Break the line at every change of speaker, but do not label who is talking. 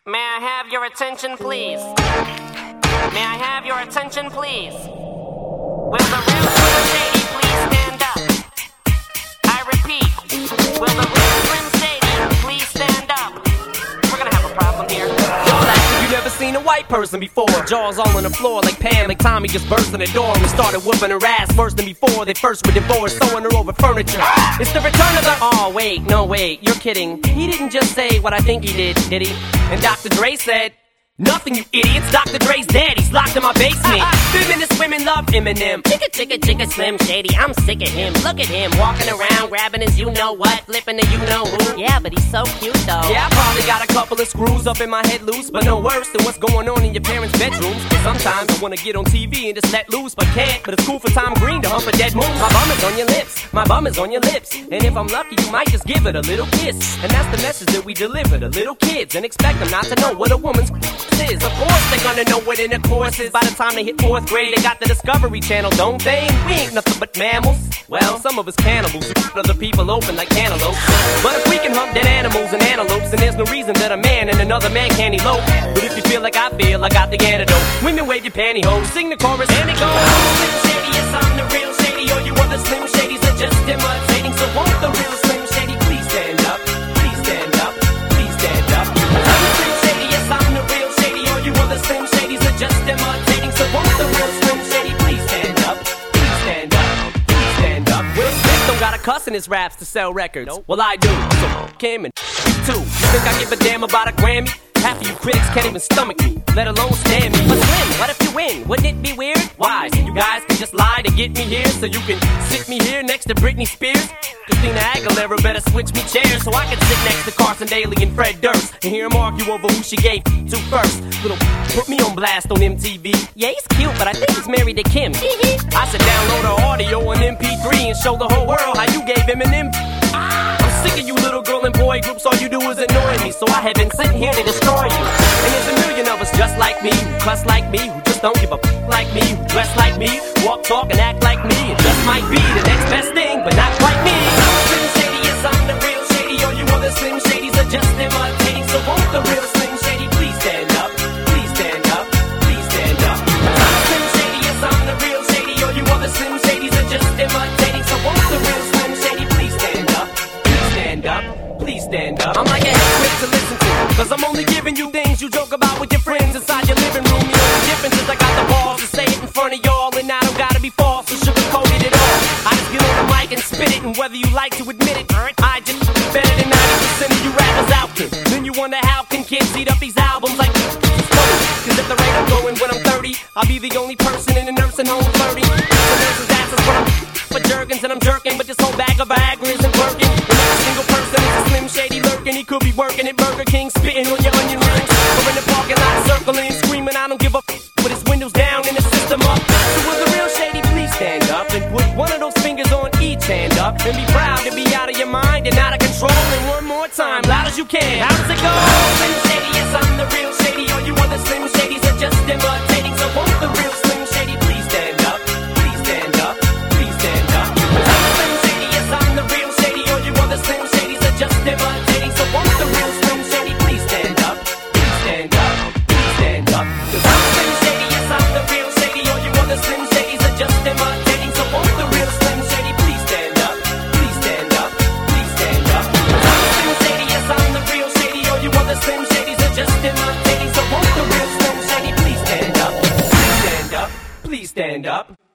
May I have your attention, please? May I have your attention, please? Will the real Slim Shady please stand up? I repeat, will the real Slim Shady please stand up? We're gonna have a problem here.
You never seen a white person before. Jaws all on the floor like Pam, like Tommy just burst in the door and started whooping her ass worse than before. They first were divorced, throwing her over furniture. It's the return of the... Oh, wait, no, wait, you're kidding. He didn't just say what I think he did he? And Dr. Dre said... Nothing, you idiots. Dr. Dre's dead. He's locked in my basement. Feminist women love Eminem. Chicka, chicka, chicka, Slim Shady. I'm sick of him. Look at him walking around, grabbing his you-know-what, flipping the you-know-who. Yeah, but he's so cute, though. Yeah, I probably got a couple of screws up in my head loose, but no worse than what's going on in your parents' bedrooms. But sometimes I wanna get on TV and just let loose, but can't. But it's cool for Tom Green to hump a dead moon. My bum is on your lips. My bum is on your lips. And if I'm lucky, you might just give it a little kiss. And that's the message that we deliver to little kids, and expect them not to know what a woman's is. Of course they're gonna know what in the course is. By the time they hit 4th grade, they got the Discovery Channel, don't they? We ain't nothing but mammals. Well, some of us cannibals, other people open like cantaloupes. But if we can hump dead animals and antelopes, then there's no reason that a man and another man can't elope. But if you feel like I feel, I got the antidote. Women wave your pantyhose, sing the chorus, and it goes. Slim Shady, yes, I'm the real Shady. All you other Slim Shadys are just imitating. So won't the real Slim Shady please stand up? Please stand up. Please stand up. I'm the Slim Shady, yes, I'm the real Shady. All you other Slim Shadys are just imitating. So won't the real Slim Shady please stand up? Please stand up. Please stand up. Will Smith don't got a cuss in his raps to sell records. Nope. Well, I do. So him and too. You think I give a damn about a Grammy? Half of you critics can't even stomach me, let alone stand me. But Slim, what if you win? Wouldn't it be weird? Why? So you guys can just lie to get me here, so you can sit me here next to Britney Spears? Christina Aguilera better switch me chairs so I can sit next to Carson Daly and Fred Durst and hear them argue over who she gave to first. Little put me on blast on MTV. Yeah, he's cute, but I think he's married to Kim. I should download her audio on MP3 and show the whole world how you gave Eminem. I'm sick of you little girl and boy groups, all you do is annoy me, so I have been sitting here to destroy you. And there's a million of us just like me, who cuss like me, who just don't give a like me, who dress like me, walk, talk, and act like me. It just might be the next best thing, but not quite me. I'm Slim Shady, yes, I'm the real Shady. All you other Slim Shadys are just imitating. So won't the real Slim Shady please stand up? Please stand up. Please stand up. I'm Slim Shady, yes, I'm the real Shady. All you other Slim Shadys are just imitating. So won't the real Slim Shady please stand up? Please stand up. Please stand up. I'm like a head to listen to, cause I'm only giving you things you joke about with your friends inside your living room. The only difference is I got the balls to say it in front of y'all, and I don't gotta be false or sugarcoated at all. I just get on the mic and spit it, and whether you like to admit it, I just better than 90% of you rappers out there. Then you wonder how can kids eat up these albums like cause at the rate I'm going when I'm 30, I'll be the only person in a nursing home flirting. The nurse's ass is what I'm for Jergens, and I'm jerking, but this whole bag of Viagra isn't working. And every single person is a Slim Shady lurking. He could be working at Burger King, spitting on your onion rings, or in the parking lot circling, screaming, I don't give a with his windows down and his system up. So will the real Shady please stand up and put one of those fingers on each hand up and be proud to be out of your mind and out of control. And one more time, loud as you can. How does it go? Slim Shady, yes, I'm the real Shady. All you other Slim Shadys are just imitating. So won't the real Slim Shady please stand up? Please stand up. Please stand up. I'm Slim Shady, yes, I'm the real Shady. All you other Slim Shadys are just imitating. So won't the real Slim Shady please stand up? Please stand up. Please stand up. Cause I'm Slim Shady, yes, I'm the real Shady. All you other Slim Shadys are just imitating. So won't the real Slim Shady please stand up? Please stand up. Please stand up. Cause I'm Slim Shady, yes, I'm the real Shady. All you other Slim Shadys are just imitating. So won't the real Slim Shady please stand up? Please stand up. Please stand up.